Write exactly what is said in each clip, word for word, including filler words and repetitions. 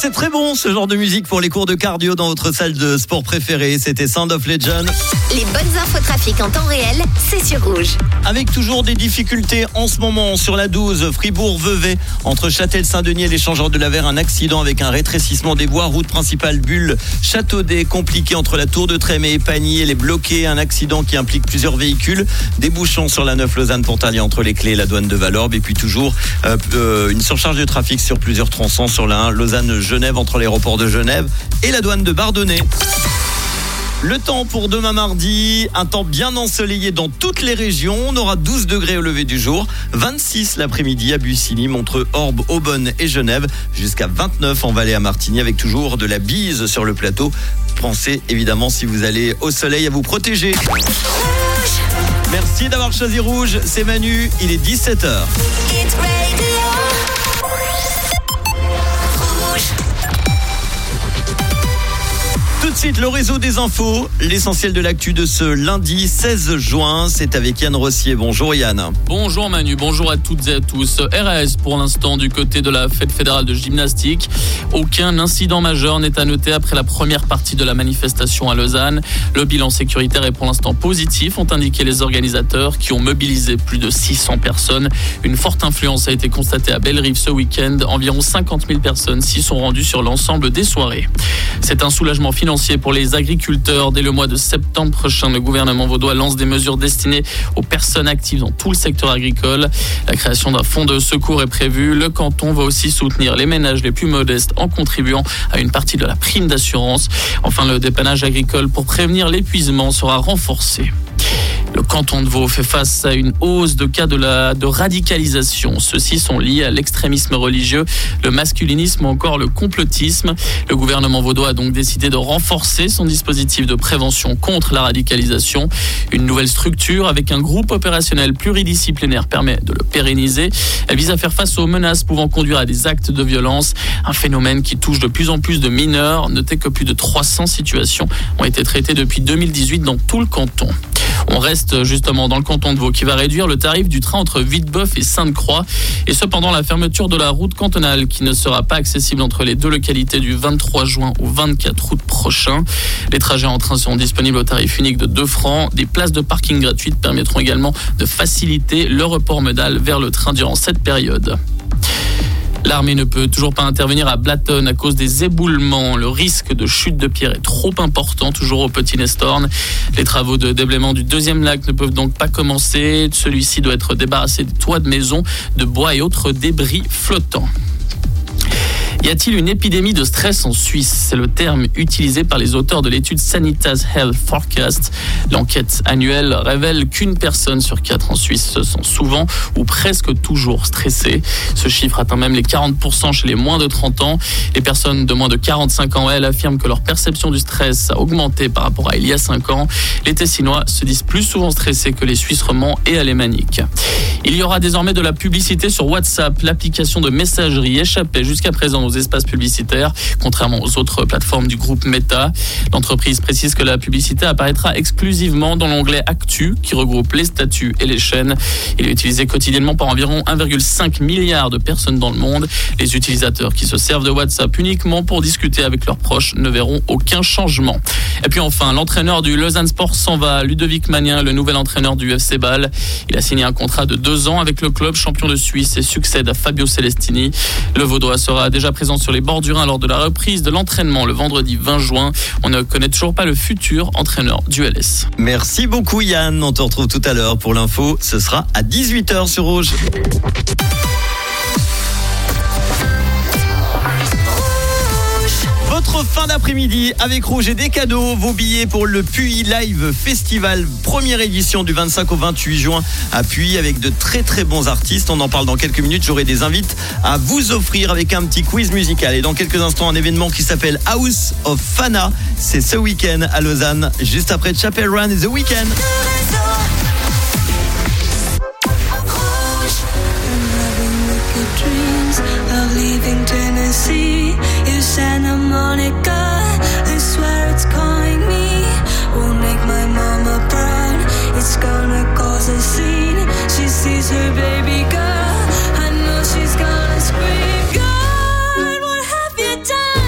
c'est très bon ce genre de musique pour les cours de cardio dans votre salle de sport préférée. C'était Sound of Legend. Les bonnes infos trafic en temps réel, c'est sur Rouge. Avec toujours des difficultés en ce moment sur la douze, Fribourg-Vevey, entre Châtel-Saint-Denis et l'échangeur de la Verre, un accident avec un rétrécissement des voies. Route principale Bulle-Châteaudet, compliqué entre la Tour de Trême et Pagny. Elle est bloquée, un accident qui implique plusieurs véhicules. Des bouchons sur la neuf Lausanne-Pontarlier entre les Clés et la douane de Valorbe. Et puis toujours euh, euh, une surcharge de trafic sur plusieurs tronçons sur la un Lausanne-Genève entre l'aéroport de Genève et la douane de Bardonnay. Le temps pour demain mardi, un temps bien ensoleillé dans toutes les régions. On aura douze degrés au lever du jour, vingt-six l'après-midi à Bussy, entre Orbe, Aubonne et Genève, jusqu'à vingt-neuf en Valais à Martigny, avec toujours de la bise sur le plateau. Pensez évidemment, si vous allez au soleil, à vous protéger. Merci d'avoir choisi Rouge, c'est Manu, il est dix-sept heures. Tout de suite, le réseau des infos, l'essentiel de l'actu de ce lundi seize juin, c'est avec Yann Rossier. Bonjour Yann. Bonjour Manu, bonjour à toutes et à tous. R A S pour l'instant du côté de la fête fédérale de gymnastique. Aucun incident majeur n'est à noter après la première partie de la manifestation à Lausanne. Le bilan sécuritaire est pour l'instant positif, ont indiqué les organisateurs qui ont mobilisé plus de six cents personnes. Une forte influence a été constatée à Bellerive ce week-end. Environ cinquante mille personnes s'y sont rendues sur l'ensemble des soirées. C'est un soulagement financier pour les agriculteurs. Dès le mois de septembre prochain, le gouvernement vaudois lance des mesures destinées aux personnes actives dans tout le secteur agricole. La création d'un fonds de secours est prévue. Le canton va aussi soutenir les ménages les plus modestes en contribuant à une partie de la prime d'assurance. Enfin, le dépannage agricole pour prévenir l'épuisement sera renforcé. Le canton de Vaud fait face à une hausse de cas de, la, de radicalisation. Ceux-ci sont liés à l'extrémisme religieux, le masculinisme ou encore le complotisme. Le gouvernement vaudois a donc décidé de renforcer son dispositif de prévention contre la radicalisation. Une nouvelle structure avec un groupe opérationnel pluridisciplinaire permet de le pérenniser. Elle vise à faire face aux menaces pouvant conduire à des actes de violence. Un phénomène qui touche de plus en plus de mineurs. Notez que plus de trois cents situations ont été traitées depuis deux mille dix-huit dans tout le canton. On reste justement dans le canton de Vaud qui va réduire le tarif du train entre Villebeuf et Sainte-Croix. Et cependant, la fermeture de la route cantonale qui ne sera pas accessible entre les deux localités du vingt-trois juin au vingt-quatre août prochain. Les trajets en train seront disponibles au tarif unique de deux francs. Des places de parking gratuites permettront également de faciliter le report modal vers le train durant cette période. L'armée ne peut toujours pas intervenir à Blaton à cause des éboulements. Le risque de chute de pierre est trop important, toujours au Petit Nestorn. Les travaux de déblaiement du deuxième lac ne peuvent donc pas commencer. Celui-ci doit être débarrassé des toits de maisons, de bois et autres débris flottants. Y a-t-il une épidémie de stress en Suisse ? C'est le terme utilisé par les auteurs de l'étude Sanitas Health Forecast. L'enquête annuelle révèle qu'une personne sur quatre en Suisse se sent souvent ou presque toujours stressée. Ce chiffre atteint même les quarante pour cent chez les moins de trente ans. Les personnes de moins de quarante-cinq ans, elles, affirment que leur perception du stress a augmenté par rapport à il y a cinq ans. Les Tessinois se disent plus souvent stressés que les Suisses romands et alémaniques. Il y aura désormais de la publicité sur WhatsApp. L'application de messagerie échappait jusqu'à présent aux espaces publicitaires, contrairement aux autres plateformes du groupe Meta. L'entreprise précise que la publicité apparaîtra exclusivement dans l'onglet Actu, qui regroupe les statuts et les chaînes. Il est utilisé quotidiennement par environ un virgule cinq milliard de personnes dans le monde. Les utilisateurs qui se servent de WhatsApp uniquement pour discuter avec leurs proches ne verront aucun changement. Et puis enfin, l'entraîneur du Lausanne Sport s'en va. Ludovic Magnin, le nouvel entraîneur du F C Bâle. Il a signé un contrat de deux ans avec le club champion de Suisse et succède à Fabio Celestini. Le Vaudois sera déjà présent sur les bords du Rhin lors de la reprise de l'entraînement le vendredi vingt juin. On ne connaît toujours pas le futur entraîneur du L S. Merci beaucoup Yann, on te retrouve tout à l'heure pour l'info. Ce sera à dix-huit heures sur Rouge. Votre fin d'après-midi avec Rouge et des cadeaux, vos billets pour le Puy Live Festival, première édition du vingt-cinq au vingt-huit juin à Puy avec de très très bons artistes. On en parle dans quelques minutes. J'aurai des invités à vous offrir avec un petit quiz musical. Et dans quelques instants, un événement qui s'appelle House of Fana. C'est ce week-end à Lausanne, juste après Chapel Run et The Weeknd. Santa Monica, I swear it's calling me. Won't make my mama proud. It's gonna cause a scene. She sees her baby girl. I know she's gonna scream. God, what have you done?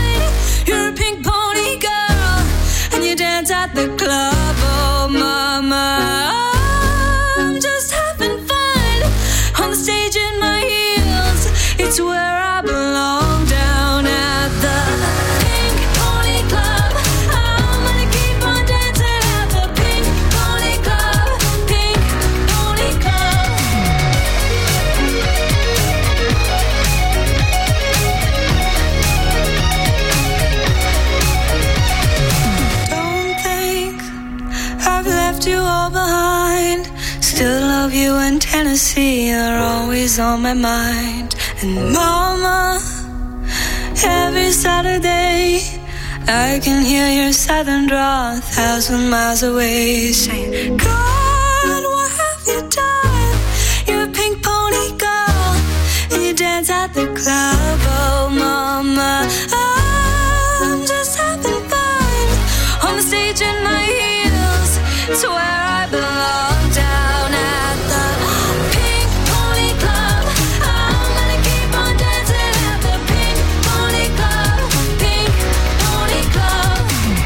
of you in Tennessee are always on my mind. And mama, every Saturday I can hear your southern drawl a thousand miles away, saying, God, what have you done? You're a pink pony girl, and you dance at the club. Oh, mama, I'm just having fun on the stage in my heels. It's where I belong, down at the Pink Pony Club. I'm gonna keep on dancing at the Pink Pony Club. Pink Pony Club.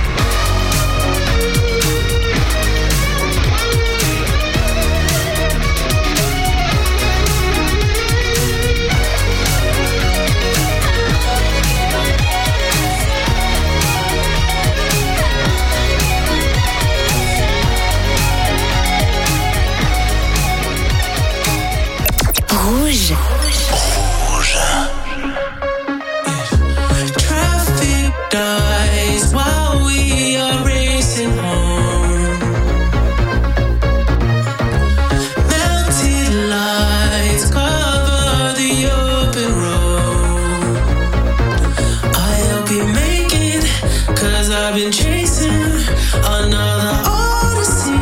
Rouge. Traffic dies while we are racing home. Melted lights cover the open road. I hope you make it, 'cause I've been chasing another odyssey.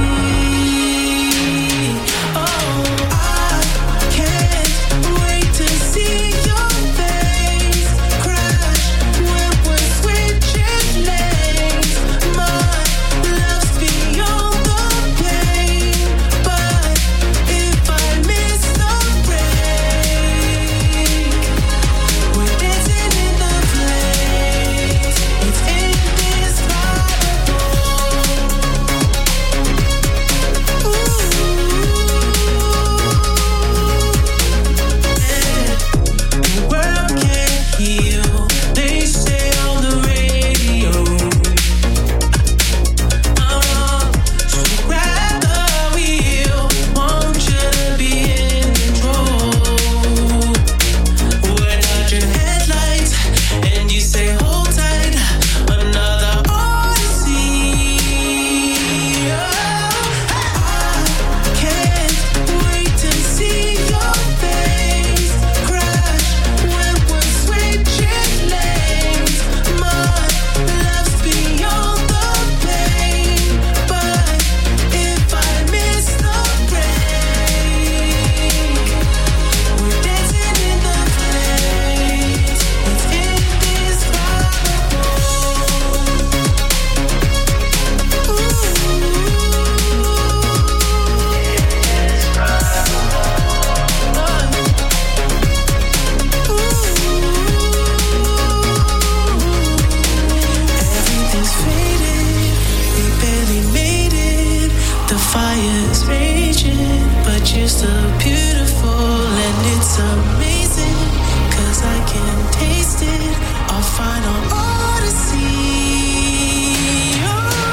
Oh, I can't wait to see your face crash when we're switching lanes. My love's beyond the pain, but if I miss the break, we're dancing in the place. It's indescribable. Ooh. The world can't heal, they say on the radio. Uh, so grab the wheel, want you to be in control. We're dodging headlights, and you say hold tight, another odyssey. Oh, I can't wait to see your face crash when we're switching lanes. My love's beyond the pain, but if I miss the break, we're dancing in the place. It's indescribable. Everything's faded, we barely made it. The fire's raging, but you're still beautiful, and it's amazing, 'cause I can taste it, our final odyssey. Oh,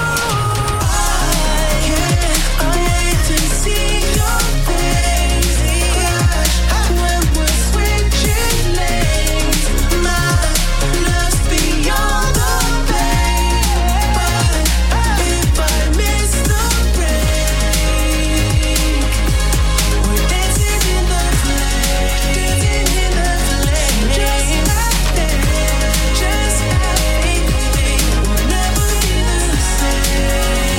I can't wait to see your face crash when we're switching lanes. My love's beyond the pain, but if I miss the break, we're dancing in the place, dancing in the place, just like that, just like we'll never be the same.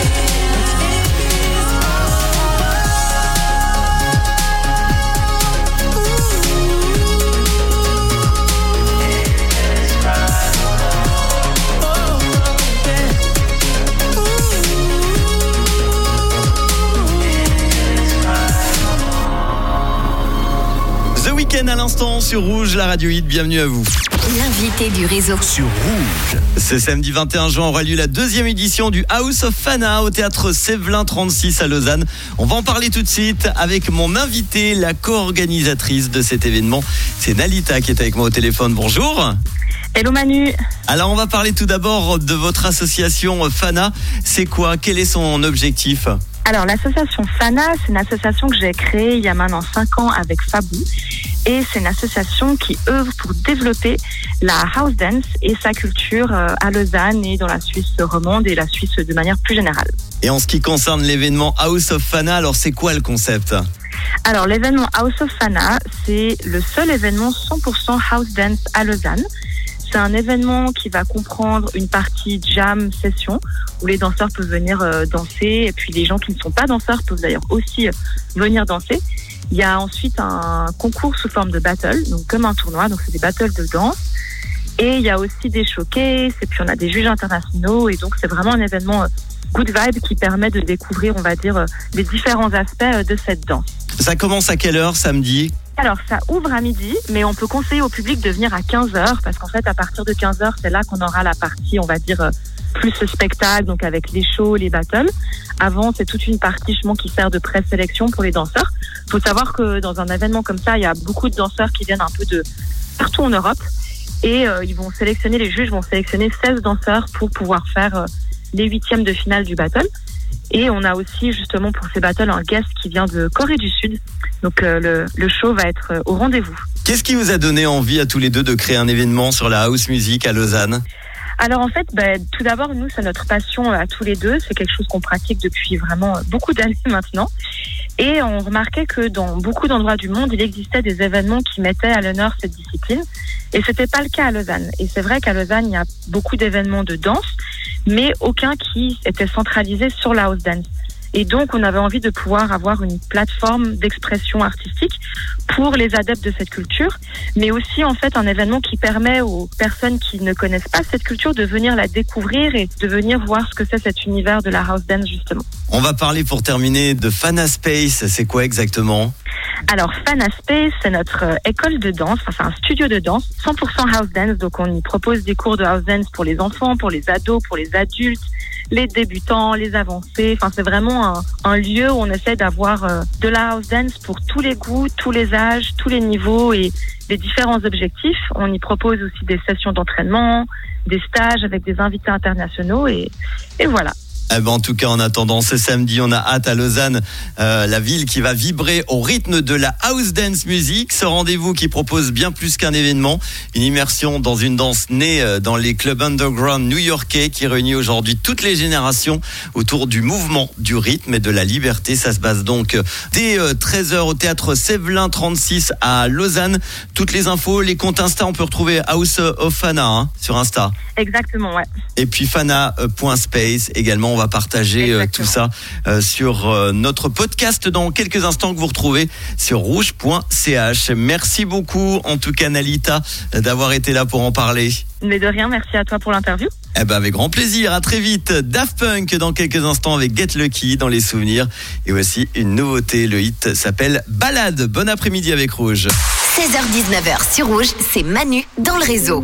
The Weeknd à l'instant sur Rouge, la radio hit, bienvenue à vous. L'invité du réseau. Sur Rouge. Ce samedi vingt et un juin aura lieu la deuxième édition du House of Fana au théâtre Sévelin trente-six à Lausanne. On va en parler tout de suite avec mon invité, la co-organisatrice de cet événement. C'est Nalita qui est avec moi au téléphone. Bonjour. Hello Manu. Alors on va parler tout d'abord de votre association Fana. C'est quoi? Quel est son objectif? Alors l'association Fana, c'est une association que j'ai créée il y a maintenant cinq ans avec Fabou. Et c'est une association qui œuvre pour développer la house dance et sa culture à Lausanne et dans la Suisse romande et la Suisse de manière plus générale. Et en ce qui concerne l'événement House of Fana, alors c'est quoi le concept ? Alors, l'événement House of Fana, c'est le seul événement cent pour cent house dance à Lausanne. C'est un événement qui va comprendre une partie jam session où les danseurs peuvent venir euh, danser et puis les gens qui ne sont pas danseurs peuvent d'ailleurs aussi euh, venir danser. Il y a ensuite un concours sous forme de battle, donc comme un tournoi, donc c'est des battles de danse. Et il y a aussi des showcases et puis on a des juges internationaux et donc c'est vraiment un événement euh, good vibe qui permet de découvrir, on va dire, euh, les différents aspects euh, de cette danse. Ça commence à quelle heure samedi ? Alors, ça ouvre à midi, mais on peut conseiller au public de venir à quinze heures parce qu'en fait, à partir de quinze heures, c'est là qu'on aura la partie, on va dire, plus spectacle, donc avec les shows, les battles. Avant, c'est toute une partie justement qui sert de présélection pour les danseurs. Il faut savoir que dans un événement comme ça, il y a beaucoup de danseurs qui viennent un peu de partout en Europe et euh, ils vont sélectionner, les juges vont sélectionner seize danseurs pour pouvoir faire euh, les huitièmes de finale du battle. Et on a aussi justement pour ces battles un guest qui vient de Corée du Sud. Donc euh, le, le show va être euh, au rendez-vous. Qu'est-ce qui vous a donné envie à tous les deux de créer un événement sur la house music à Lausanne ? Alors en fait, bah, tout d'abord, nous, c'est notre passion à tous les deux. C'est quelque chose qu'on pratique depuis vraiment beaucoup d'années maintenant. Et on remarquait que dans beaucoup d'endroits du monde, il existait des événements qui mettaient à l'honneur cette discipline. Et c'était pas le cas à Lausanne. Et c'est vrai qu'à Lausanne, il y a beaucoup d'événements de danse, mais aucun qui était centralisé sur la house dance. Et donc, on avait envie de pouvoir avoir une plateforme d'expression artistique pour les adeptes de cette culture, mais aussi, en fait, un événement qui permet aux personnes qui ne connaissent pas cette culture de venir la découvrir et de venir voir ce que c'est cet univers de la house dance, justement. On va parler, pour terminer, de Fana Space. C'est quoi exactement ? Alors, Fana Space, c'est notre euh, école de danse, enfin, c'est un studio de danse, cent pour cent house dance. Donc, on y propose des cours de house dance pour les enfants, pour les ados, pour les adultes, les débutants, les avancés. Enfin, c'est vraiment un, un lieu où on essaie d'avoir euh, de la house dance pour tous les goûts, tous les âges, tous les niveaux et les différents objectifs. On y propose aussi des sessions d'entraînement, des stages avec des invités internationaux et, et voilà. Eh ben en tout cas, en attendant ce samedi, on a hâte à Lausanne, euh, la ville qui va vibrer au rythme de la house dance music. Ce rendez-vous qui propose bien plus qu'un événement, une immersion dans une danse née dans les clubs underground new-yorkais qui réunit aujourd'hui toutes les générations autour du mouvement, du rythme et de la liberté. Ça se passe donc dès treize heures au théâtre Sévelin trente-six à Lausanne. Toutes les infos, les comptes Insta, on peut retrouver House of Fana hein, sur Insta. Exactement, ouais. Et puis fana point space également. On va partager euh, tout ça euh, sur euh, notre podcast dans quelques instants que vous retrouvez sur rouge point c h. Merci beaucoup en tout cas Nalita d'avoir été là pour en parler. Mais de rien, merci à toi pour l'interview. Eh ben avec grand plaisir, à très vite. Daft Punk dans quelques instants avec Get Lucky dans les souvenirs. Et voici une nouveauté, le hit s'appelle Balade. Bon après-midi avec Rouge. seize heures dix-neuf heures sur Rouge, c'est Manu dans le réseau.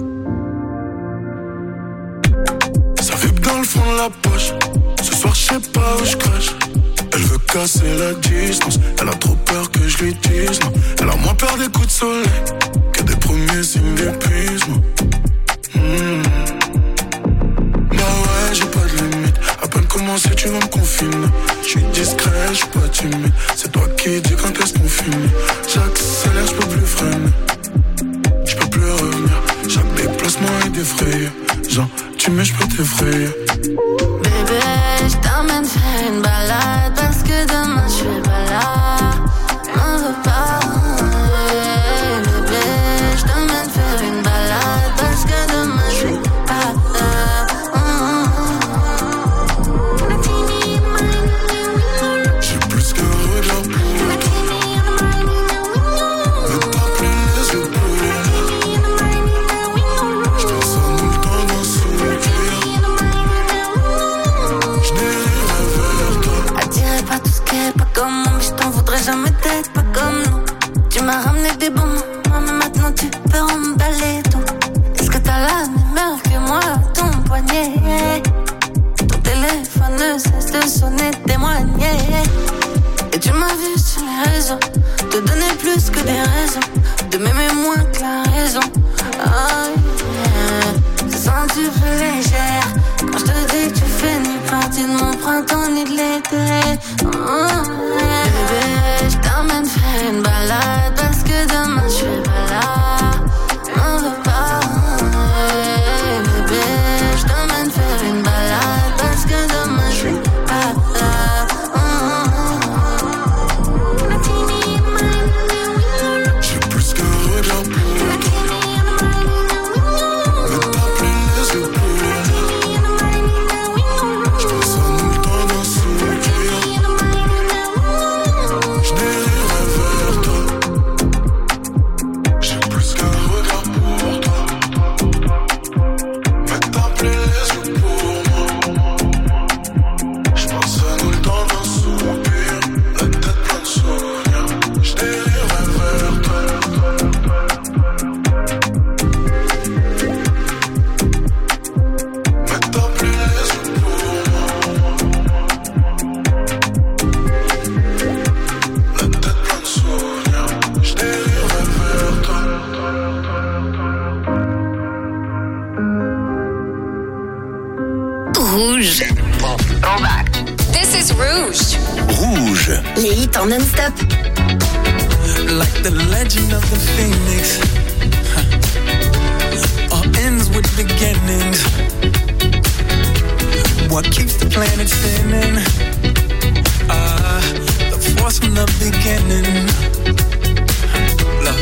Ça vibre dans le fond de la poche. Ce soir, je sais pas où je crache. Elle veut casser la distance. Elle a trop peur que je lui dise non. Elle a moins peur des coups de soleil que des premiers signes d'épuisement. Mmh. Bah ouais, j'ai pas de limite. À peine commencé, tu vas me confiner. Je suis discret, je suis pas timide. C'est toi qui dis quand est-ce qu'on finit. J'accélère, je peux plus freiner. Je peux plus revenir. Chaque déplacement est défrayé. Genre, tu mets, je peux t'effrayer. Bébé, je t'emmène faire une balade parce que demain je suis pas là. On veut pas. Bébé, je t'emmène faire une balade parce que demain je suis pas là. J'ai plus qu'un regard pour toi. Mais t'as plus les yeux bleus. Je te sens tout le temps dans ce sourire. Je dérive vers toi. Attiré par tout ce qui est pas comme moi, mais je t'en voudrais jamais d'être pas comme nous. Tu m'as ramené des bons moments, mais maintenant tu peux emballer tout. Est-ce que t'as la même heure que moi, ton poignet? Ton téléphone ne cesse de sonner, témoigner. Et tu m'as vu sur les réseaux, te donner plus que des raisons, de m'aimer moins que la raison. Oh yeah, te sens-tu plus légère quand je te dis que tu fais ni partie de mon printemps ni de l'été. Oh yeah. Bébé, je t'emmène faire une balade parce que demain je suis pas là. On veut pas. Bébé, je t'emmène faire une balade parce que demain je suis pas là. Oh, oh, oh. is Rouge. Rouge. Les hits en non-stop. Like the legend of the phoenix, huh. All ends with beginnings. What keeps the planet spinning? Ah, uh, the force from the beginning. Love.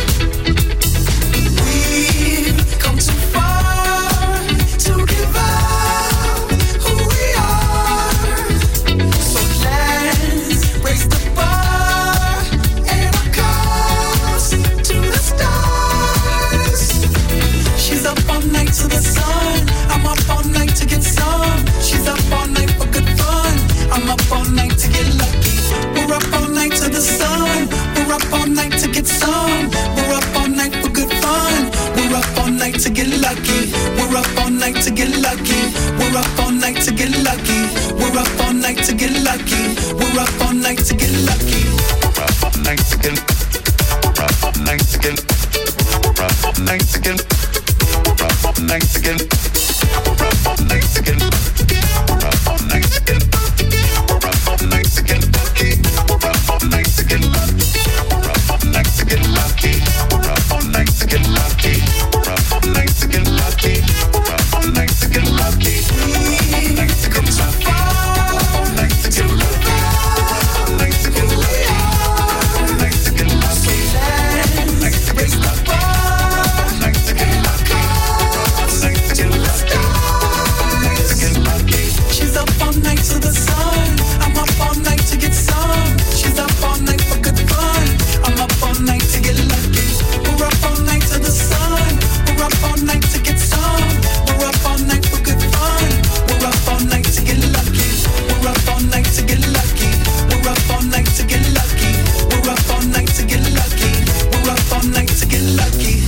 We've come too far to give up who we are. So let's raise the bar and our cause to the stars. She's up all night to the sun. I'm up all night to get some. She's up all night for good fun. I'm up all night to get lucky. We're up all night to the sun. We're up all night to get some. We're up all night for good fun. We're up all night to get lucky. We're up all night to get lucky. We're up all night to get lucky. We're up all night to get lucky. We're up all night to get lucky. We're up all night to get. We're up all night to get. We're up all night to get. We're up all night to get. We're up all night to get. We're up all night to get. We're up all night to get lucky. We're up all night to get lucky. We're up all night to get lucky. We're up all night to get lucky. We're up all night to get lucky. We're up all night to get lucky. We're up all night to get lucky. We're up all night to get lucky. We're up all night to get lucky. We're up all night to get lucky. We're up all night to raise the bar. We're up all night to get lucky. We're up all night to get lucky. We're up all night to get lucky. She's up all night to the sun. I'm up all night to get some. She's up all night for good fun. I'm up all night to get lucky. We're up all night to the sun. We're up all night to get some. We're up all night for good fun. We're up all night to get lucky. We're up all night to get lucky. We're up all night to get lucky. We're up all night to get lucky. We're up all night to get lucky.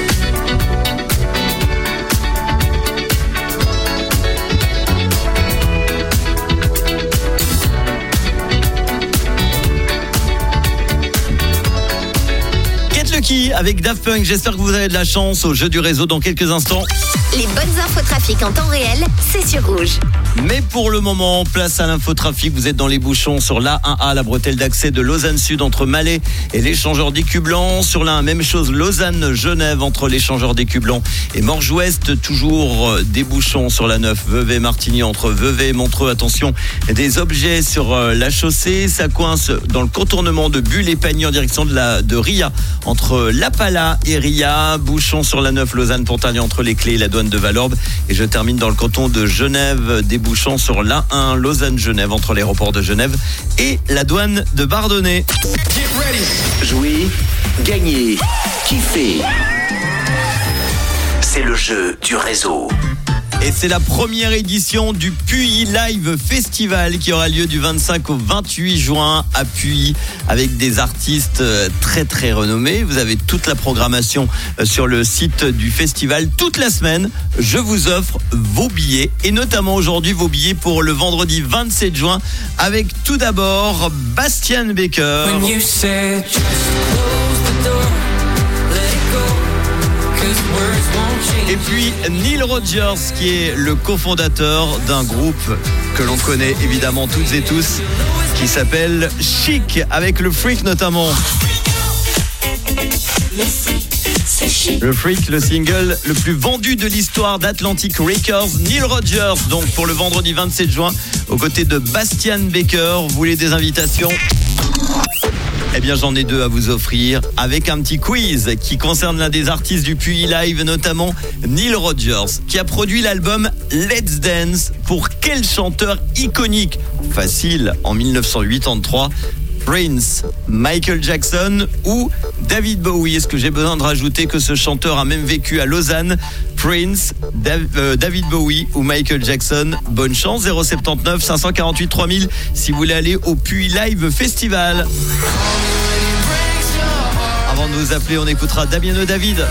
Get Lucky avec Daft Punk. J'espère que vous avez de la chance au jeu du réseau dans quelques instants. Les bonnes infos trafic en temps réel, c'est sur Rouge. Mais pour le moment, place à l'infotrafic. Vous êtes dans les bouchons sur l'A un A, la bretelle d'accès de Lausanne Sud entre Malais et l'échangeur d'Écu Blanc. Sur l'A un, même chose, Lausanne-Genève entre l'échangeur d'Écu Blanc et Morges-Ouest. Toujours des bouchons sur la neuf, Vevey-Martigny entre Vevey et Montreux. Attention, des objets sur la chaussée. Ça coince dans le contournement de Bulle-et-Pagny en direction de, la, de Ria entre La Pala et Ria. Bouchons sur la neuf, Lausanne-Pontarlier entre les Clés et la douane de Valorbe. Et je termine dans le canton de Genève, des bouchons sur l'A un, Lausanne-Genève entre l'aéroport de Genève et la douane de Bardonnay. Jouer, gagner, kiffer. C'est le jeu du réseau. Et c'est la première édition du Puy Live Festival qui aura lieu du vingt-cinq au vingt-huit juin à Puy avec des artistes très très renommés. Vous avez toute la programmation sur le site du festival toute la semaine. Je vous offre vos billets et notamment aujourd'hui vos billets pour le vendredi vingt-sept juin avec tout d'abord Bastian Baker. When you said just close the door, let it go. Et puis Neil Rogers qui est le cofondateur d'un groupe que l'on connaît évidemment toutes et tous qui s'appelle Chic avec le Freak notamment. Le Freak, le single le plus vendu de l'histoire d'Atlantic Records. Neil Rogers donc pour le vendredi vingt-sept juin aux côtés de Bastian Baker. Vous voulez des invitations ? Eh bien j'en ai deux à vous offrir avec un petit quiz qui concerne l'un des artistes du Puy Live, notamment Neil Rogers, qui a produit l'album Let's Dance pour quel chanteur iconique ? Facile, en dix-neuf cent quatre-vingt-trois, Prince, Michael Jackson ou David Bowie. Est-ce que j'ai besoin de rajouter que ce chanteur a même vécu à Lausanne ? Prince, Dav- euh, David Bowie ou Michael Jackson. Bonne chance, zéro sept neuf cinq cent quarante-huit trois mille si vous voulez aller au Puy Live Festival. Avant de vous appeler, on écoutera Damien David.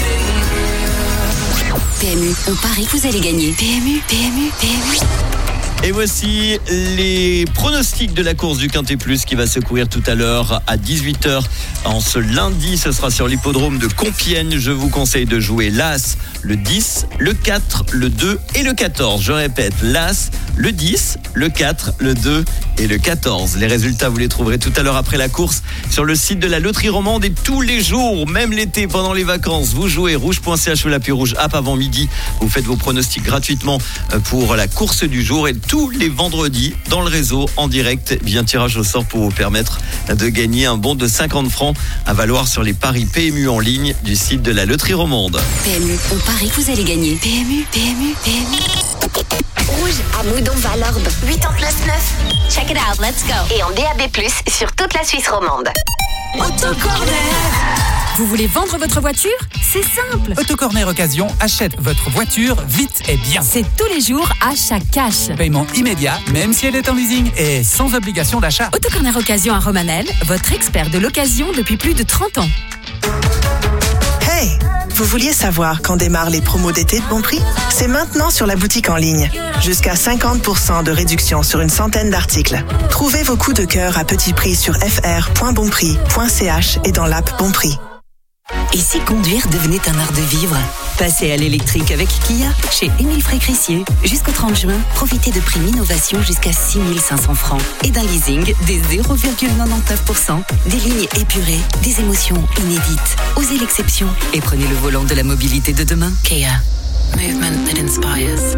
P M U, on parie que vous allez gagner. P M U, P M U, P M U. Et voici les pronostics de la course du Quintet Plus qui va se courir tout à l'heure à dix-huit heures. En ce lundi, ce sera sur l'hippodrome de Compiègne. Je vous conseille de jouer l'As, le dix, le quatre, le deux et le quatorze. Je répète, l'As, le dix, le quatre, le deux et le quatorze. Les résultats, vous les trouverez tout à l'heure après la course sur le site de la Loterie Romande et tous les jours, même l'été, pendant les vacances. Vous jouez rouge point c h ou l'appli rouge app avant midi. Vous faites vos pronostics gratuitement pour la course du jour et tous les vendredis dans le réseau en direct, bien tirage au sort pour vous permettre de gagner un bon de cinquante francs à valoir sur les paris P M U en ligne du site de la Loterie Romande. P M U, on parie que vous allez gagner. P M U, P M U, P M U. Rouge à Moudon-Valorbe, quatre-vingt-neuf neuf. Check it out, let's go. Et en D A B plus, sur toute la Suisse romande. Autocorner. Vous voulez vendre votre voiture ? C'est simple. Autocorner Occasion achète votre voiture vite et bien. C'est tous les jours achat cash. Paiement immédiat, même si elle est en leasing et sans obligation d'achat. Autocorner Occasion à Romanel, votre expert de l'occasion depuis plus de trente ans. Hey, vous vouliez savoir quand démarrent les promos d'été de Bonprix ? C'est maintenant sur la boutique en ligne. Jusqu'à cinquante pour cent de réduction sur une centaine d'articles. Trouvez vos coups de cœur à petit prix sur f r point bonprix point c h et dans l'app Bonprix. Et si conduire devenait un art de vivre ? Passez à l'électrique avec Kia, chez Émile Frécrissier. Jusqu'au trente juin, profitez de primes innovation jusqu'à six mille cinq cents francs et d'un leasing des zéro virgule quatre-vingt-dix-neuf pour cent, des lignes épurées, des émotions inédites. Osez l'exception et prenez le volant de la mobilité de demain. Kia. Movement that inspires.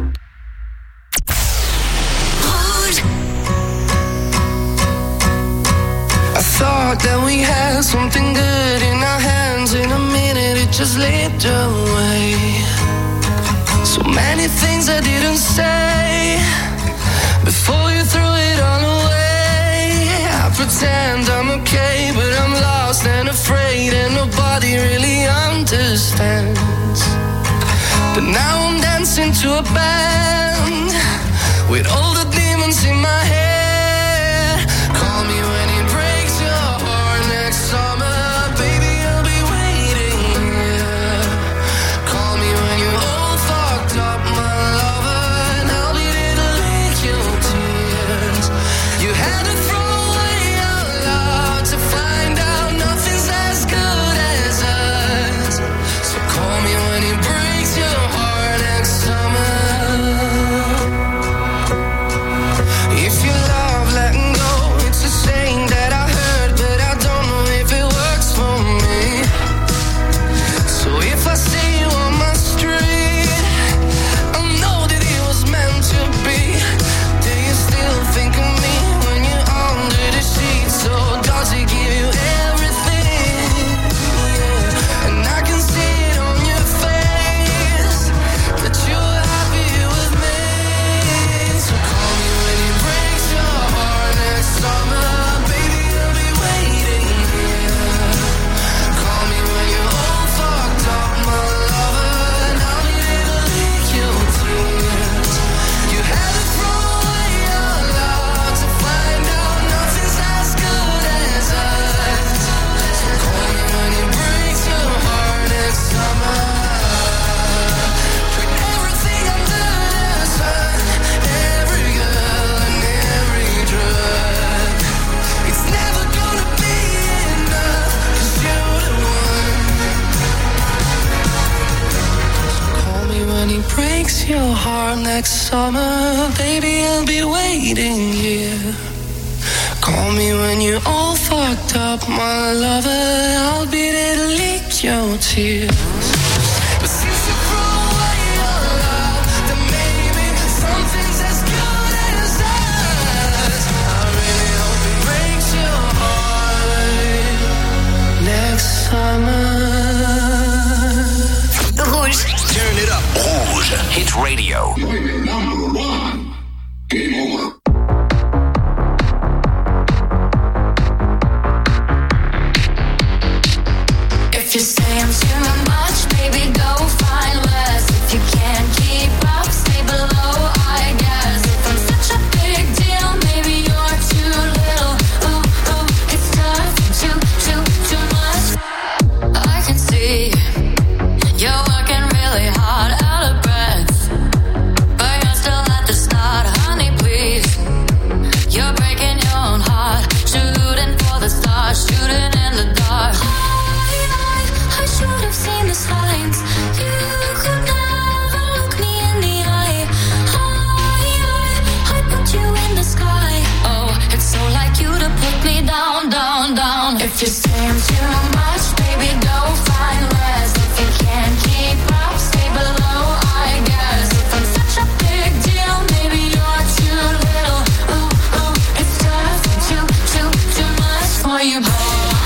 I thought that we had something good in our hands. In a minute it just slipped away. So many things I didn't say before you threw it all away. I pretend I'm okay, but I'm lost and afraid, and nobody really understands. But now I'm dancing to a band with all the demons in my head. Call me when it breaks your heart next summer, baby, I'll be waiting here. Call me when you're all fucked up, my lover, and I'll be there to lick your tears. You had to throw away your love to find out nothing's as good as us. So call me when it breaks your heart next summer. If you love letting go, it's a saying that I heard, but I don't know if it works for me. So if I see you on my street, I know that it was meant to be. Do you still think of me when you're under the sheets? So does it give you everything? Yeah. And I can see it on your face that you're happy with me. So call me when it breaks your heart next summer, baby, I'll be waiting here. Call me when you're all fucked up, my lover, and I'll be there to lick your tears. You had to throw away your love to find out nothing's as good as us. So call me when it breaks your heart next summer. Put everything under the sun, every girl and every drug. It's never gonna be enough, 'cause you're the one. So call me when it breaks your heart next summer, baby, I'll be waiting here. Call me when you're all fucked up, my lover, I'll be there to lick your tears. But since you threw away your love, then maybe something's as good as us. I really hope it breaks your heart next summer. Rouge. Turn it up. Rouge. Hit radio. If you say I'm too much, baby, go find less. If you can't keep up, stay below, I guess. If I'm such a big deal, maybe you're too little. Ooh, ooh, it's tough, too, too, too much. I can see you're working really hard, out of breath, but you're still at the start. If you say I'm too much, baby, go find less. If you can't keep up, stay below, I guess. If I'm such a big deal, maybe you're too little. Ooh, ooh, it's tough, too, too, too much for you, boy.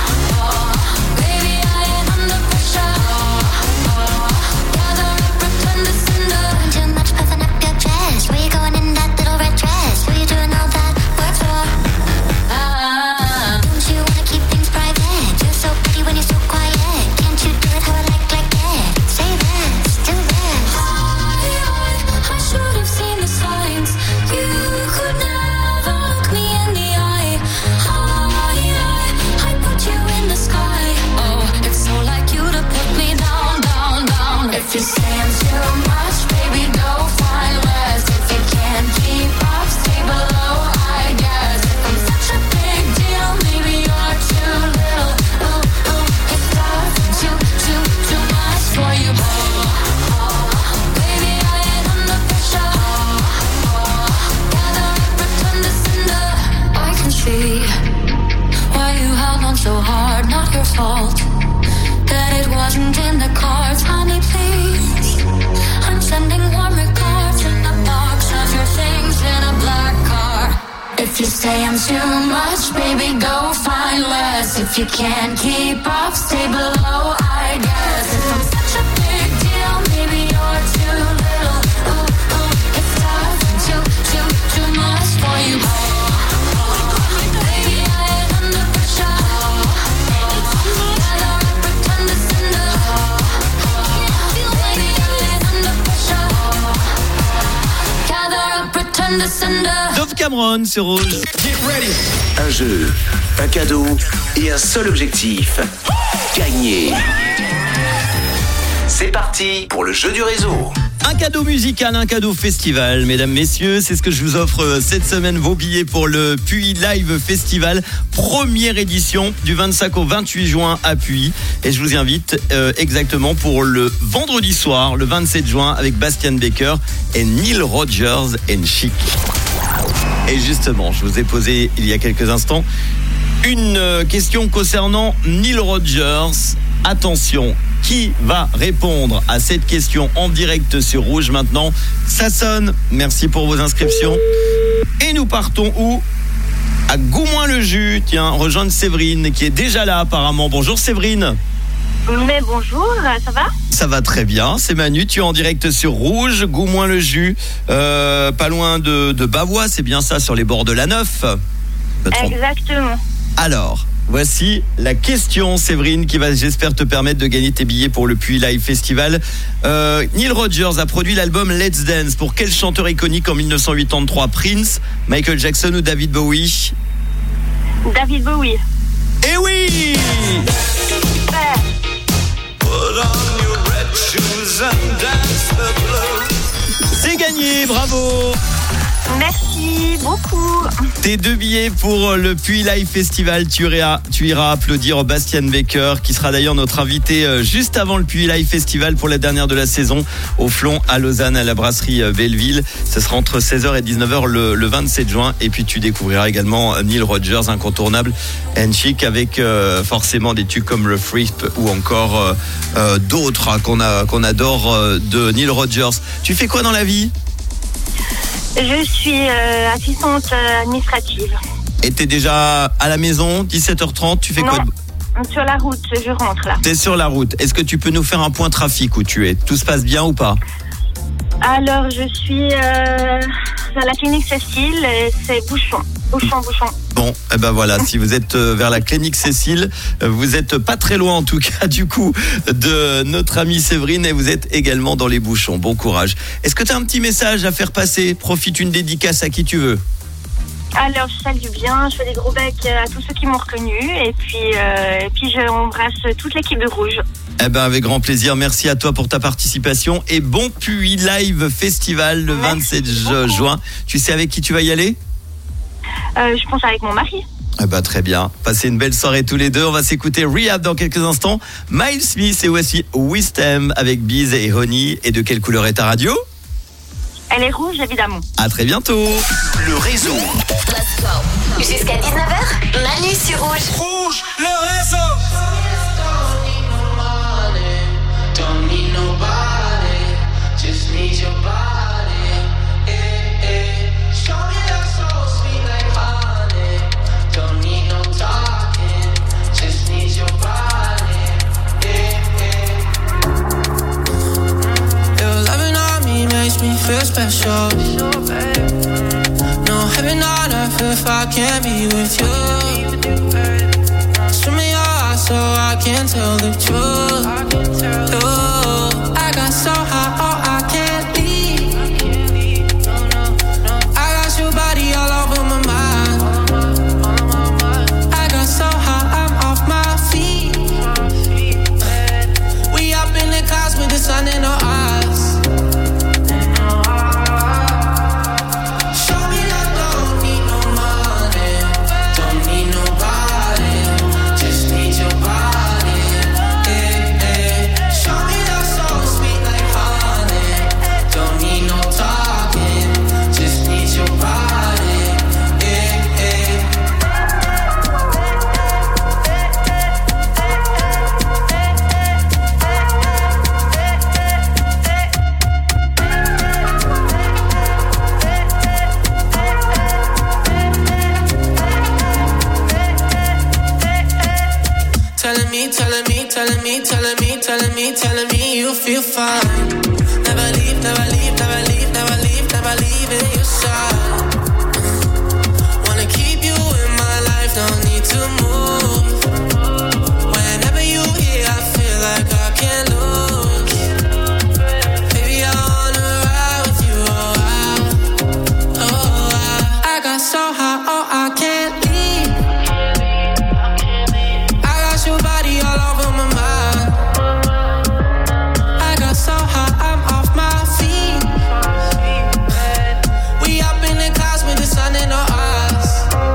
If you say I'm too much, baby, go find less. If you can't keep up, stay below, I guess. If I'm such a big deal, maybe you're too little. Ooh, ooh, it's tough, too, too, too much for you, boy. Baby, I ain't under pressure. Gather up, pretend to cinder. I can see why you held on so hard, not your fault. That it wasn't in the cards, honey, please. I'm sending warm regards in a box of your things in a black car. If you say I'm too much, baby, go find less. If you can't keep up, stay below, I guess. If I'm such a big deal, maybe you're too little. Ooh, ooh, it's tough, too, too, too much for you, boy. Baby, I ain't under pressure. Dove Cameron sur Rouge. Un jeu, un cadeau et un seul objectif. Gagner. C'est parti pour le jeu du réseau. Un cadeau musical, un cadeau festival, mesdames, messieurs, c'est ce que je vous offre cette semaine, vos billets pour le Puy Live Festival, première édition du vingt-cinq au vingt-huit juin à Puy. Et je vous y invite euh, exactement pour le vendredi soir, le vingt-sept juin, avec Bastian Baker et Neil Rogers and Chic. Et justement, je vous ai posé il y a quelques instants une question concernant Neil Rogers. Attention, qui va répondre à cette question en direct sur Rouge maintenant? Ça sonne. Merci pour vos inscriptions. Et nous partons où? À Goumoin-le-Jus. Tiens, rejoindre Séverine qui est déjà là apparemment. Bonjour Séverine. Mais bonjour, ça va? Ça va très bien, c'est Manu, tu es en direct sur Rouge, Goumoin-le-Jus, euh, pas loin de, de Bavois, c'est bien ça, sur les bords de la Neuf. Exactement. Alors, voici la question, Séverine, qui va, j'espère, te permettre de gagner tes billets pour le Puy Live Festival. Euh, Neil Rogers a produit l'album Let's Dance pour quel chanteur iconique en dix-neuf cent quatre-vingt-treize? Prince, Michael Jackson ou David Bowie? David Bowie. Eh oui! Super. C'est gagné, bravo! Merci beaucoup. Tes deux billets pour le Puy Live Festival, tu iras, tu iras applaudir Bastian Baker, qui sera d'ailleurs notre invité juste avant le Puy Live Festival pour la dernière de la saison, au Flon à Lausanne, à la brasserie Belleville. Ce sera entre seize heures et dix-neuf heures le, le vingt-sept juin. Et puis tu découvriras également Neil Rogers, incontournable, and Chic, avec euh, forcément des tubes comme le Fripp ou encore euh, euh, d'autres hein, qu'on, a, qu'on adore euh, de Neil Rogers. Tu fais quoi dans la vie ? Je suis euh, assistante administrative. Et t'es déjà à la maison, dix-sept heures trente, tu fais non, quoi de... sur la route, je rentre là. T'es sur la route. Est-ce que tu peux nous faire un point trafic où tu es? Tout se passe bien ou pas? Alors, je suis euh, à la clinique Cécile et c'est bouchon, bouchon, bouchon. Bon, eh ben voilà, si vous êtes vers la clinique Cécile, vous êtes pas très loin en tout cas du coup de notre amie Séverine et vous êtes également dans les bouchons. Bon courage. Est-ce que tu as un petit message à faire passer? Profite une dédicace à qui tu veux. Alors, je salue bien, je fais des gros becs à tous ceux qui m'ont reconnu et puis, euh, et puis je embrasse toute l'équipe de Rouge. Eh ben avec grand plaisir, merci à toi pour ta participation et bon Puy Live Festival le vingt-sept juin. Tu sais avec qui tu vas y aller? euh, Je pense avec mon mari. Eh ben très bien, passez une belle soirée tous les deux. On va s'écouter Rehab dans quelques instants. Miles Smith et voici Wisdom avec Biz et Honey. Et de quelle couleur est ta radio? Elle est rouge évidemment. À très bientôt. Le réseau. Let's go. Jusqu'à dix-neuf heures, Manu sur Rouge. Rouge. Feel special. No heaven on earth if I can't be with you. Show me your eyes so I can tell the truth. Oh, I got so high, oh I can't leave. I got your body all over my mind. I got so high, I'm off my feet. We up in the clouds with the sun in our eyes. Telling me, telling me, telling me, telling me, telling me, telling me you feel fine. Never leave, never leave, never leave, never leave, never leave in your side. Wanna keep you in my life, no need to move. Whenever you here, I feel like I can't lose. Baby, I wanna ride with you, oh I, oh I. I got so high, oh I can't leave. Your body all over my mind. I got so high, I'm off my feet. We up in the clouds with the sun in our eyes.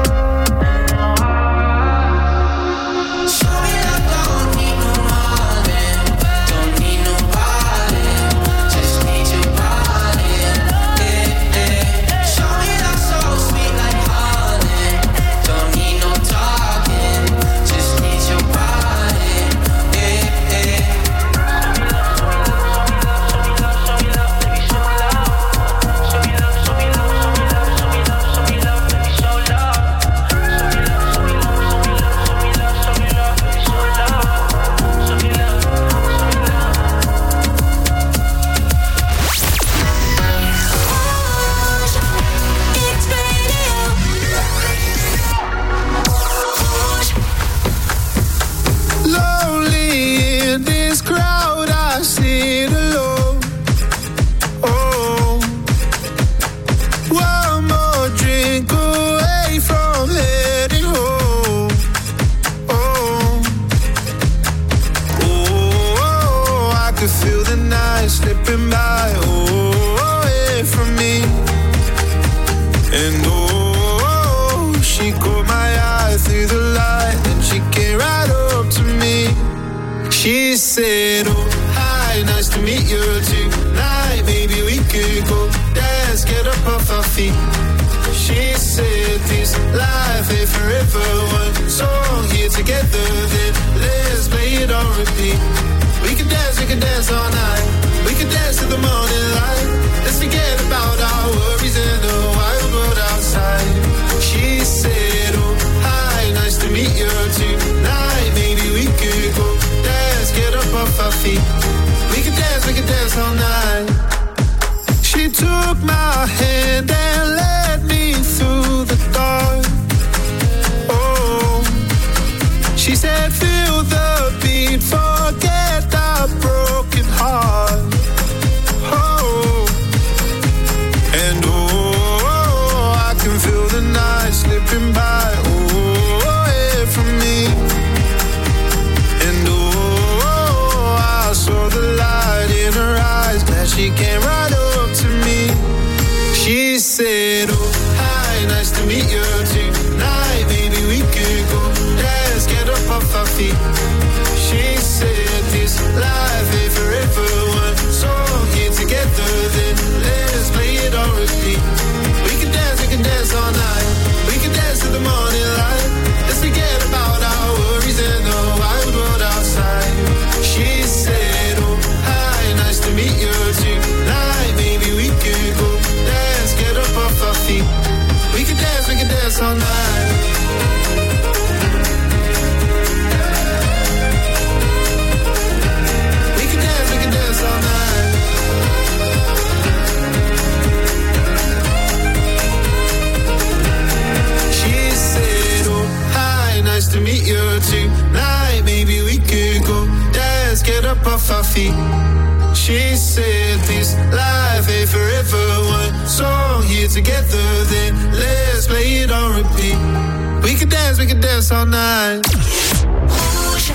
Show me that don't need no money, don't need nobody, just need your body. Yeah, yeah. Show me that so sweet like honey, don't need no talking, just need your body. Slipping by, oh, away from me. And oh, she caught my eye through the light, and she came right up to me. She said, oh, hi, nice to meet you tonight. Maybe we could go dance, get up off our feet. She said, this life ain't forever. One song here together, then let's play it on repeat. We can dance, we can dance all night. We can dance to the morning light. Let's forget about our worries and the wild world outside. She said, oh, hi, nice to meet you tonight. Maybe we could go dance, get up off our feet. We can dance, we can dance all night. She took my hand and led me through the dark. Oh, she said, feel the beat, forget the broken heart. up off our feet. She said this life ain't forever. One song here together, then let's play it on repeat. We can dance, we can dance all night. Rouge.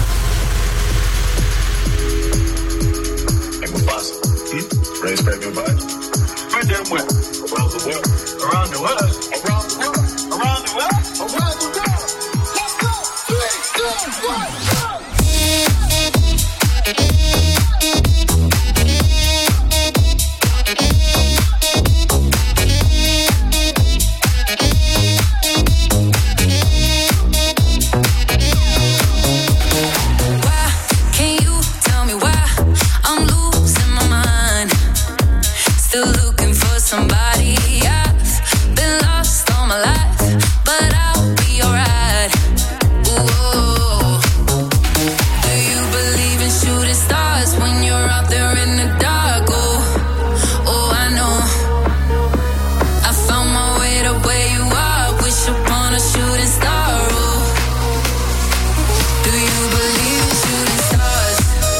Hey, Mufasa. Hmm? Ready to spread good vibes? Spread them where? Around the world. Around the world. Around the world. Around the world. Around the world. Let's go. Three, two, one, go. Somebody, I've been lost all my life, but I'll be alright. Ooh, do you believe in shooting stars when you're out there in the dark? Oh, oh, I know. I found my way to where you are. Wish upon a shooting star. Oh, do you believe in shooting stars?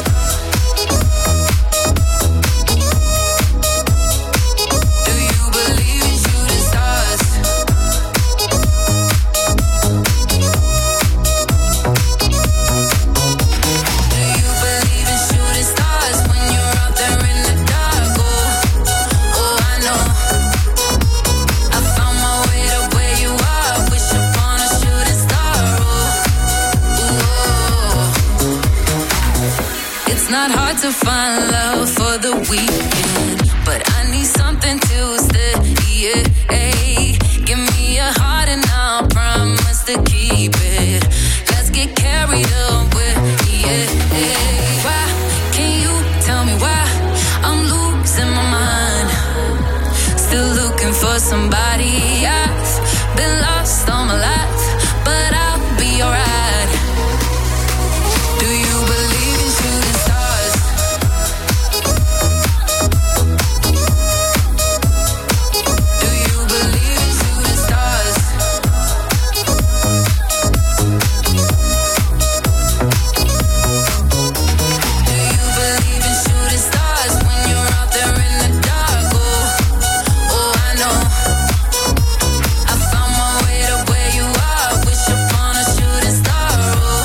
Not hard to find love for the weekend, but I need something to stay. Yeah, hey. Give me a heart and I'll promise to keep it. Let's get carried away. Yeah, hey. Why can you tell me why I'm losing my mind? Still looking for somebody. I've been lost all my life, but I'll be alright. Do you believe in shooting stars? Do you believe in shooting stars? Do you believe in shooting stars when you're out there in the dark? Oh, oh, I know. I found my way to where you are. Wish upon a shooting star.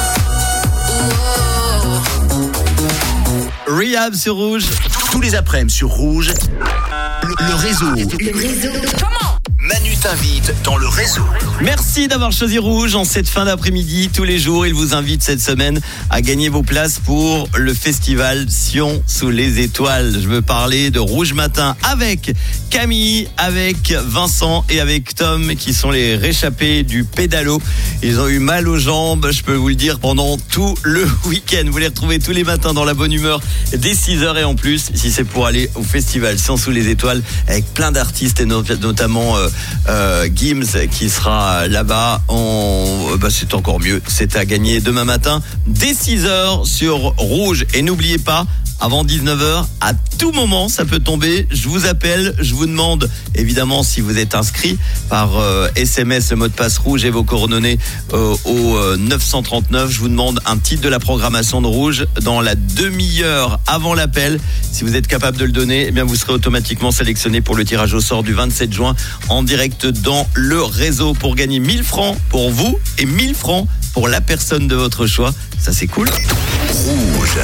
Oh, oh. Rehab sur Rouge. Tous les après-midi sur Rouge, le, le réseau. Le réseau. Comment? Manu t'invite dans le réseau. Merci d'avoir choisi Rouge en cette fin d'après-midi. Tous les jours, il vous invite cette semaine à gagner vos places pour le festival Sion sous les étoiles. Je veux parler de Rouge Matin avec Camille, avec Vincent et avec Tom qui sont les réchappés du pédalo. Ils ont eu mal aux jambes, je peux vous le dire, pendant tout le week-end. Vous les retrouvez tous les matins dans la bonne humeur dès six heures et en plus, si c'est pour aller au festival Sion sous les étoiles avec plein d'artistes et notamment euh, euh, Gims qui sera là-bas, on, bah c'est encore mieux. C'est à gagner demain matin dès six heures sur Rouge. Et n'oubliez pas, avant dix-neuf heures, à tout moment, ça peut tomber. Je vous appelle, je vous demande évidemment si vous êtes inscrit par euh, S M S, le mot de passe Rouge et vos coordonnées euh, au euh, neuf cent trente-neuf. Je vous demande un titre de la programmation de Rouge dans la demi-heure avant l'appel. Si vous êtes capable de le donner, eh bien vous serez automatiquement sélectionné pour le tirage au sort du vingt-sept juin en direct dans le réseau pour gagner mille francs pour vous et mille francs pour la personne de votre choix. Ça c'est cool. Rouge.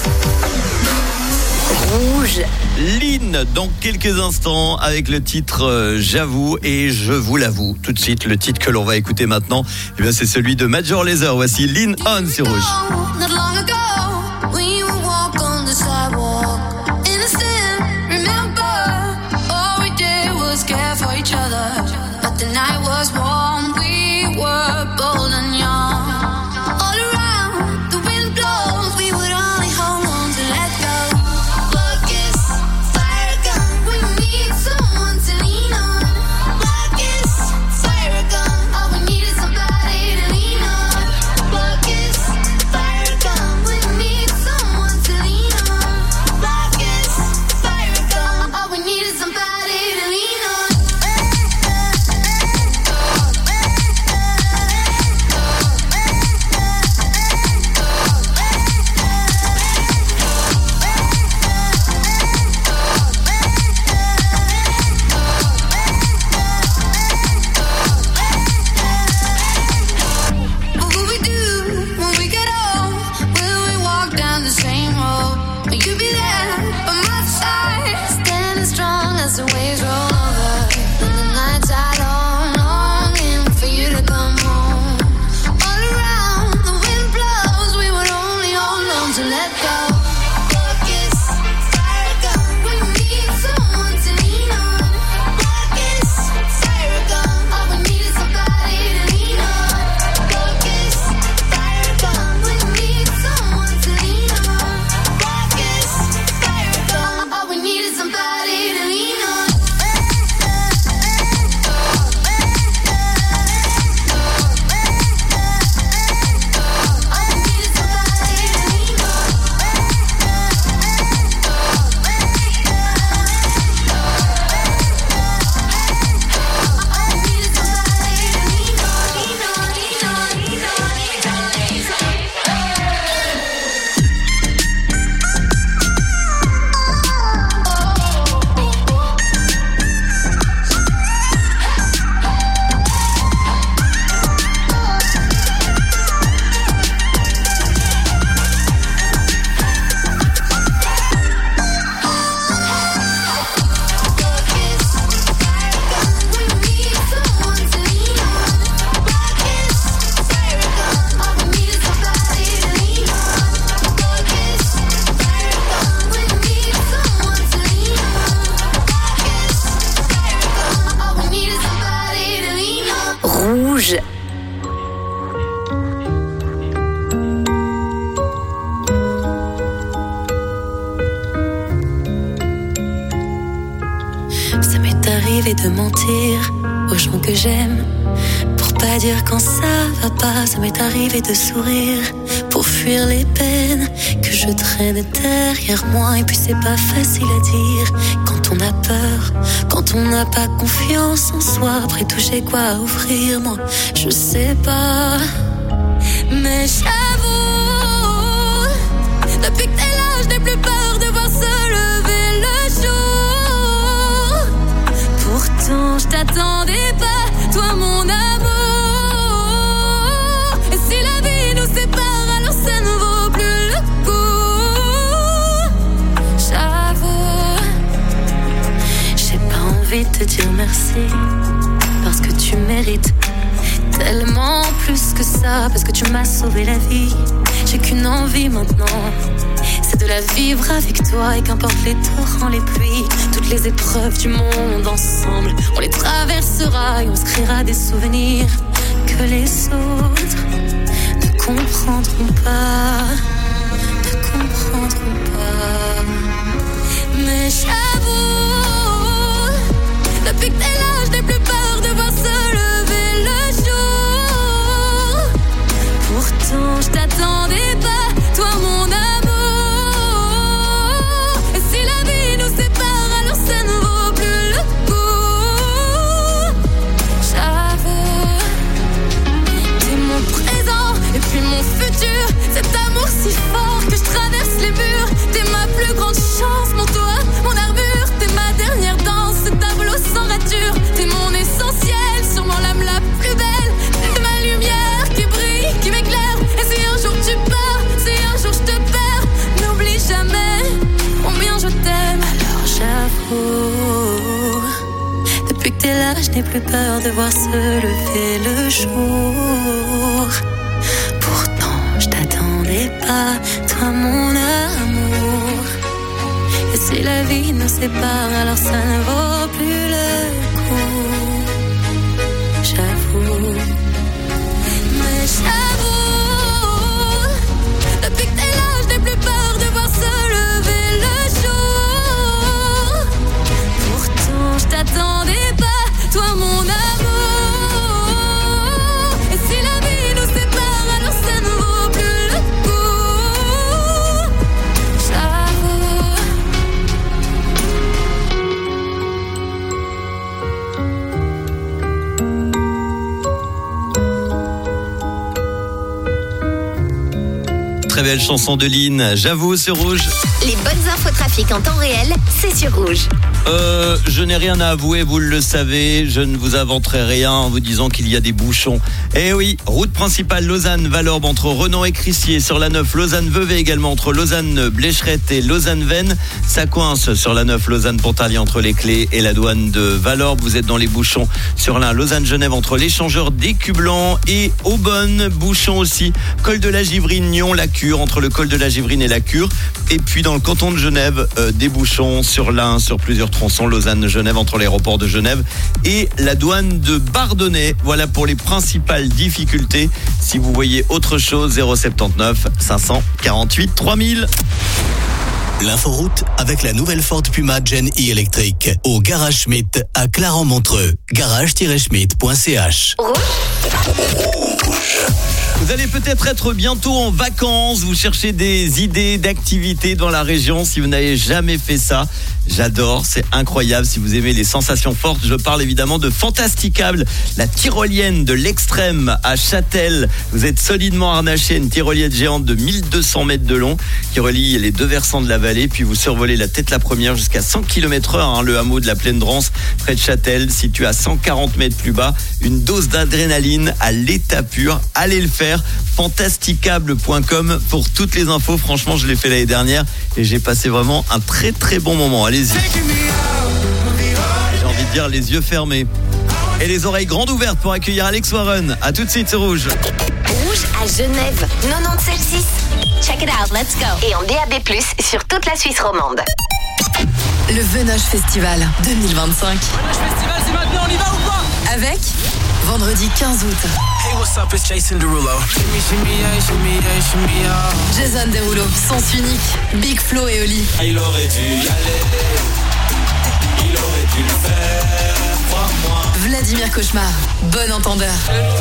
Rouge. Lynn, dans quelques instants, avec le titre euh, J'avoue et je vous l'avoue. Tout de suite, le titre que l'on va écouter maintenant, eh bien, c'est celui de Major Lazer. Voici Lynn On sur Rouge. Not long ago, we would walk on the sidewalk. Innocent, remember, all we did was care for each other. But the night was warm, we were bold and young. All around, the wind blows, we would only hold on to let go. Blood kiss, fire gun, we need someone to lean on. Blood kiss, fire gun, all we need is somebody to lean on. Blood kiss, fire gun. m'arriver de mentir aux gens que j'aime. Pour pas dire quand ça va pas, ça m'est arrivé de sourire. Pour fuir les peines que je traîne derrière moi. Et puis c'est pas facile à dire quand on a peur, quand on n'a pas confiance en soi. Après tout j'ai quoi à offrir, moi je sais pas. Mais j'avoue, depuis que t'es là, je n'ai plus peur de voir se lever le jour. Pourtant je t'attendais pas, toi mon amour. Et si la vie nous sépare, alors ça ne vaut plus le coup. J'avoue, j'ai pas envie de te dire merci, parce que tu mérites tellement plus que ça, parce que tu m'as sauvé la vie. J'ai qu'une envie maintenant, c'est de la vivre avec toi. Et qu'importe les torrents, les pluies, toutes les épreuves du monde ensemble, on les traversera et on se créera des souvenirs que les autres ne comprendront pas, ne comprendront pas. Mais j'avoue, depuis que t'es là, je n'ai plus peur de voir se lever le jour. Pourtant je t'attendais pas, toi mon amour. Et si la vie nous sépare, alors ça ne vaut plus le coup. J'avoue, t'es mon présent et puis mon futur. Cet amour si fort que je traverse les murs. T'es ma plus grande chance, mon toit, mon armure. T'es ma dernière danse, ce tableau sans rature. T'es mon essentiel, sûrement l'âme la plus belle. T'es ma lumière qui brille, qui m'éclaire. Et si un jour tu pars, si un jour je te perds, n'oublie jamais combien je t'aime. Alors j'avoue, depuis que t'es là, je n'ai plus peur de voir se lever le jour. Pourtant je t'attendais pas, toi mon amour. Et si la vie nous sépare, alors ça ne vaut plus le coup. J'avoue, mais j'avoue, depuis que t'es là, je n'ai plus peur de voir se lever le jour. Pourtant je t'attendais pas, toi mon amour. Et si la vie nous sépare, alors ça ne vaut plus le coup. J'avoue. Très belle chanson de Lynn, j'avoue, c'est Rouge. Les bonnes infos trafic en temps réel, c'est sur Rouge. Euh, je n'ai rien à avouer, vous le savez, je ne vous inventerai rien en vous disant qu'il y a des bouchons. Eh oui, route principale Lausanne-Valorbe entre Renan et Crissier, sur la neuf Lausanne-Vevey également entre Lausanne-Blécherette et Lausanne-Vennes. Ça coince sur la neuf Lausanne-Pontarlier entre les Clés et la douane de Valorbe. Vous êtes dans les bouchons sur la Lausanne-Genève entre l'échangeur d'Écu Blanc et Aubonne. Bouchons aussi, col de la Givrine, Nyon, la Cure, entre le col de la Givrine et la Cure. Et puis dans le canton de Genève, euh, des bouchons sur l'un, sur plusieurs tronçons, Lausanne-Genève entre l'aéroport de Genève et la douane de Bardonnay. Voilà pour les principales difficultés. Si vous voyez autre chose, zéro sept neuf cinq cent quarante-huit trois mille. L'inforoute avec la nouvelle Ford Puma Gen E électrique au Garage Schmitt à Clarens-Montreux. garage tiret schmitt point c h. Vous allez peut-être être bientôt en vacances, vous cherchez des idées d'activités dans la région. Si vous n'avez jamais fait ça, j'adore, c'est incroyable. Si vous aimez les sensations fortes, je parle évidemment de Fantasticable, la tyrolienne de l'extrême à Châtel. Vous êtes solidement harnaché à une tyrolienne géante de mille deux cents mètres de long qui relie les deux versants de la vallée, puis vous survolez la tête la première jusqu'à cent kilomètres heure, hein, le hameau de la Plaine Drance près de Châtel, situé à cent quarante mètres plus bas. Une dose d'adrénaline à l'état pur, allez le faire. Fantasticable point com pour toutes les infos. Franchement, je l'ai fait l'année dernière et j'ai passé vraiment un très très bon moment. Allez-y. J'ai envie de dire les yeux fermés et les oreilles grandes ouvertes pour accueillir Alex Warren. À tout de suite, c'est Rouge. Rouge à Genève, quatre-vingt-seize six. Check it out, let's go. Et en D A B plus, sur toute la Suisse romande. Le Venoge Festival deux mille vingt-cinq. Venoge Festival, c'est maintenant, on y va ou pas? Avec vendredi quinze août. Hey, what's up, it's Jason Derulo. Shimmy, shimmy, yeah, shimmy, yeah, shimmy, yeah. Jason Derulo, Sens Unique, Big Flo et Oli. Il aurait dû y aller, il aurait dû le faire. crois-moi. Vladimir Cauchemar, bon entendeur.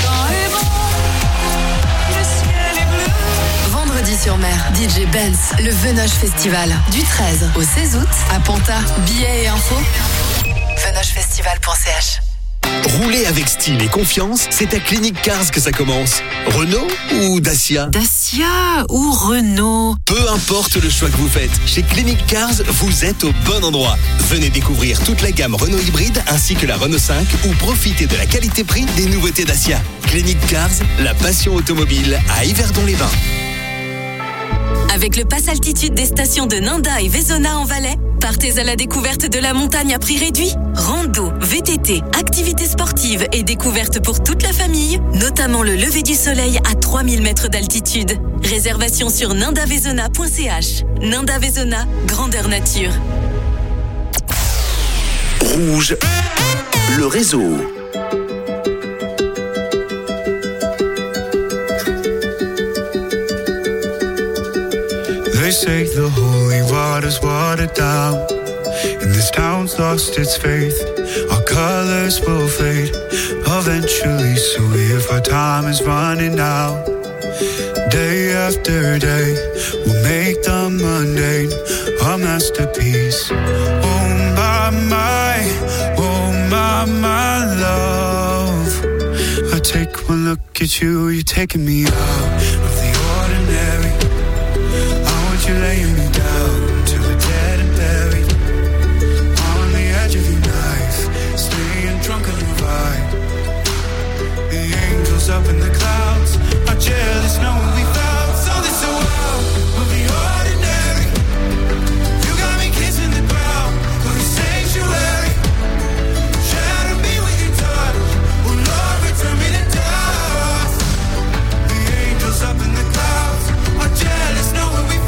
Vendredi sur mer, D J Benz, le Venoche Festival. Du treize au seize août, à Panta. Billets et infos, venoche festival point c h. Rouler avec style et confiance, c'est à Clinique Cars que ça commence. Renault ou Dacia ? Dacia ou Renault ? Peu importe le choix que vous faites, chez Clinique Cars, vous êtes au bon endroit. Venez découvrir toute la gamme Renault hybride ainsi que la Renault cinq ou profitez de la qualité-prix des nouveautés Dacia. Clinique Cars, la passion automobile à Yverdon-les-Bains. Avec le pass altitude des stations de Ninda et Vezona en Valais, partez à la découverte de la montagne à prix réduit. Rando, V T T, activités sportives et découvertes pour toute la famille, notamment le lever du soleil à trois mille mètres d'altitude. Réservation sur ninda vezona point c h. Ninda Vezona, grandeur nature. Rouge, le réseau. They say the holy water's watered down, and this town's lost its faith. Our colors will fade eventually, so if our time is running out, day after day, we'll make the mundane a masterpiece. Oh my, my, oh my, my love, I take one look at you, you're taking me out of the ordinary. You're laying me down till we're dead and buried on the edge of your knife, staying drunk on your vibe. The angels up in the clouds are jealous knowing we found something so wild of the ordinary. You got me kissing the ground of the sanctuary. Shadow me with your touch, oh Lord, return me to dust. The angels up in the clouds are jealous knowing we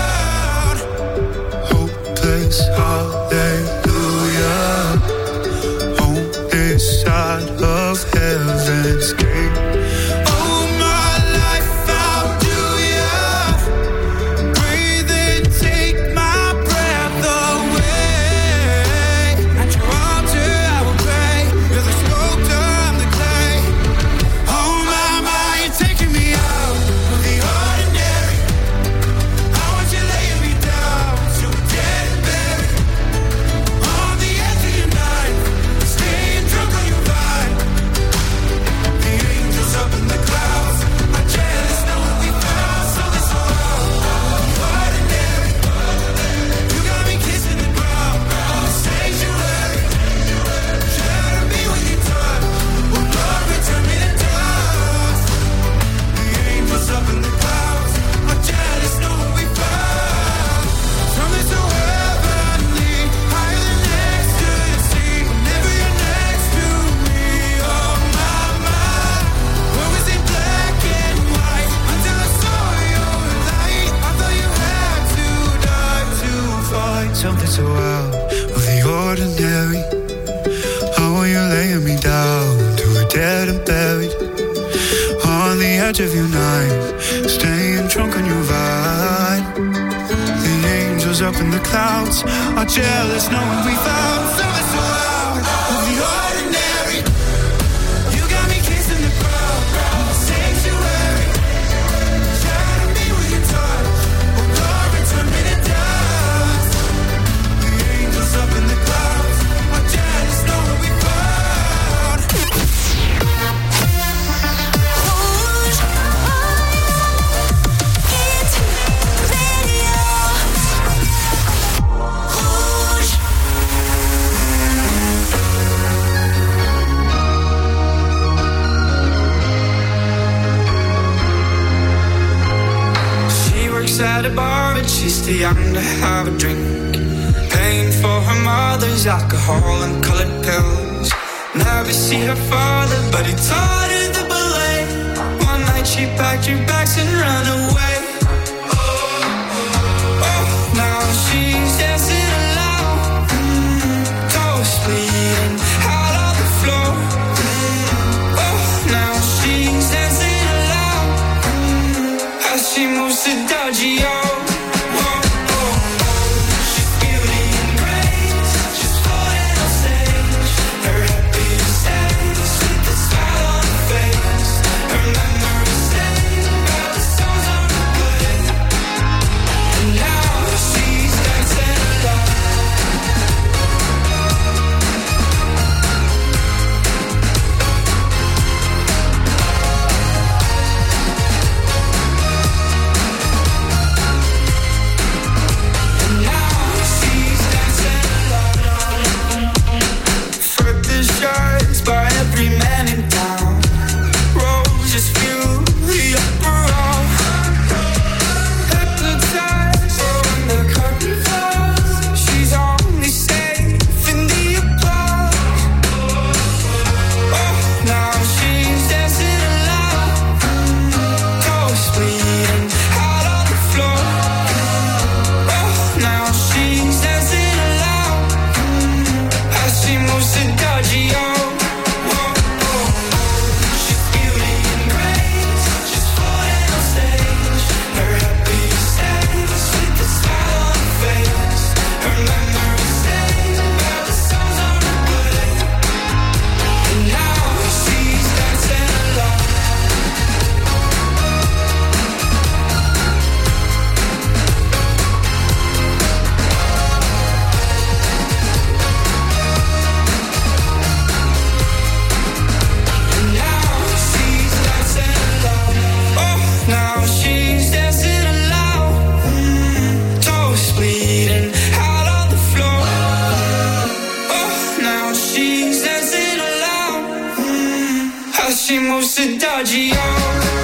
hallelujah, on this side of heaven's gate. Oh, my life, I'll do ya. Breathe and take my breath away. At your altar, I will pray. You're the sculptor, I'm the clay. Oh, my, my, you're taking me out of the ordinary. I want you laying me down so dead and buried. On the edge of your knife, staying drunk on your vibe. The angels up in the clouds are jealous knowing we found something so ordinary. You got me kissing the ground on the sanctuary. Shatter me with your touch, oh Lord, return me to dust. The angels up in the clouds are jealous knowing we found something so heavenly, higher than ecstasy. Whenever you're next to me, oh my, my. What was it black and white until I saw your light? I thought you had to die to find something so out of the ordinary. How are you laying me down to a dead and buried? On the edge of your knife, staying drunk on your vine. The angels up in the clouds are jealous knowing we found something so out of the ordinary. You got me kissing the ground on the sanctuary. Shatter me with your touch, oh Lord, return me to dust. The angels up in the clouds are jealous knowing we found. She works at a bar, but she's too young to have a drink. Paying for her mother's alcohol and colored pills. Never see her father, but he taught her the ballet. One night she packed her bags and ran away. Oh, now she's dancing alone, mm, toes bleeding out on the floor. Mm, oh, now she's dancing alone, mm, as she moves to Dodgy-O. She's beauty and grace, she's floating on stage. Her happy she moves so dodgy, oh.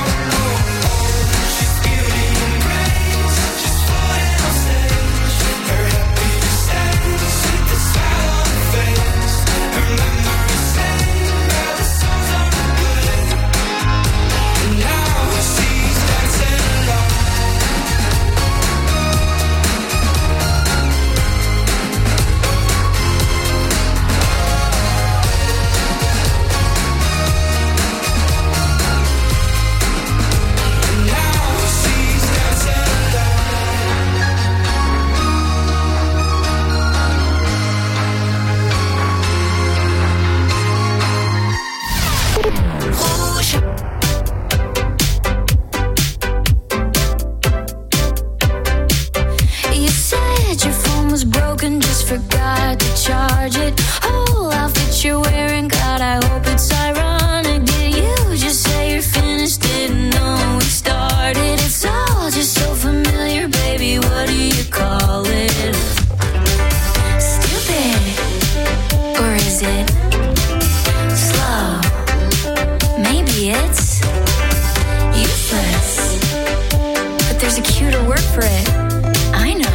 Forgot to charge it. Whole outfit you're wearing, God, I hope it's ironic. Did you just say you're finished? Didn't know we started. It's all just so familiar, baby. What do you call it? Stupid, or is it slow? Maybe it's useless, but there's a cuter word for it. I know.